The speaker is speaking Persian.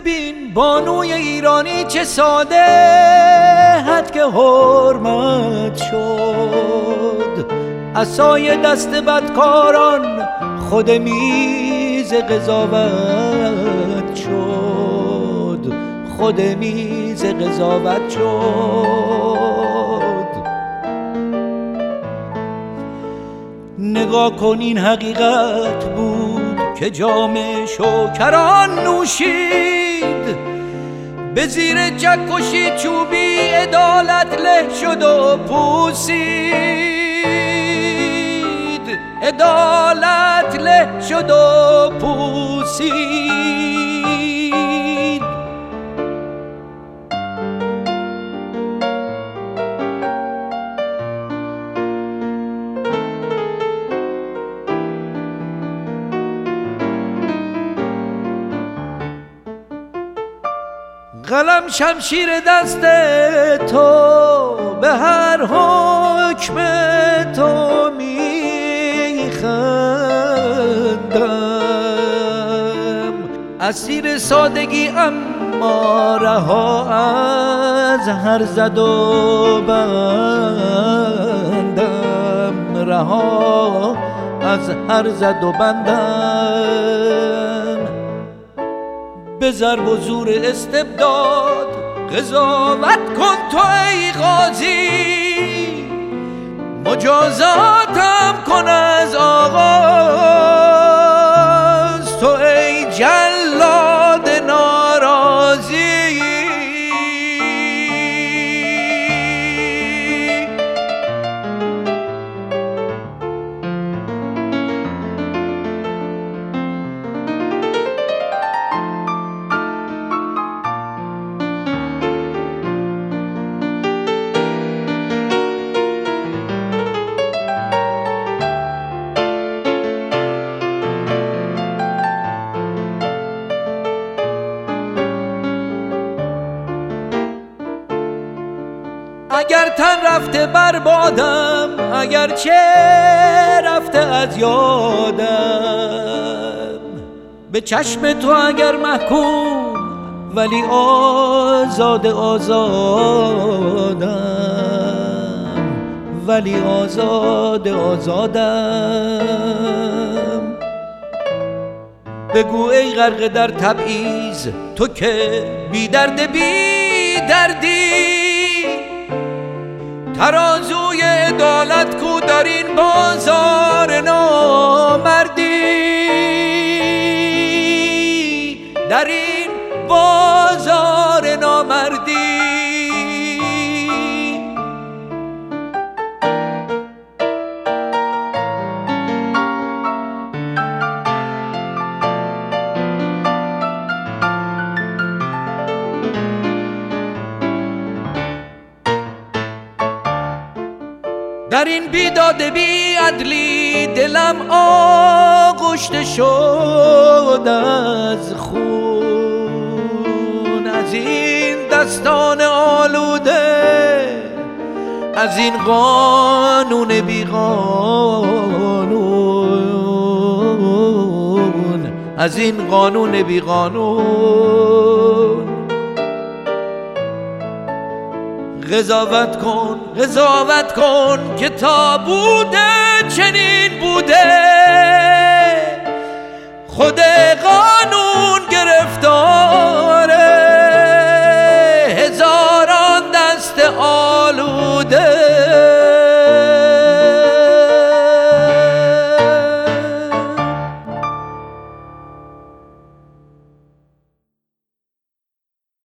ببین بانوی ایرانی چه ساده حد که حرمت شد، عصای دست بدکاران خود میز قضاوت شد، خود میز قضاوت شد. نگاه کن این حقیقت بود که جام شوکران نوشید، به زیر جکشی چوبی عدالت له شد و پوسید، عدالت له شد و پوسید. قلم شمشیر دست تو به هر حکم تو میخندم، اسیر سادگی اما رها از هر زد و بندم، رها از هر زد و بندم. به ضرب و زور استبداد قضاوت کن تو ای قاضی، مجازاتم کن از آغاز تو ای جلاد ناراضی. اگر تن رفته بربادم، اگر چه رفته از یادم، به چشم تو اگر محکوم ولی آزاد آزادم، ولی آزاد آزادم. بگو ای غرق در تبعیض تو که بی درد بی دردی، ترازوی عدالت کو در این بازار نامردی، در این بازار نامردی. در این بیداد بی عدلی دلم آغشته شد از خون، از این دستان آلوده، از این قانون بی قانون، از این قانون بی قانون. قضاوت کن قضاوت کن که تا بوده چنین بوده، خود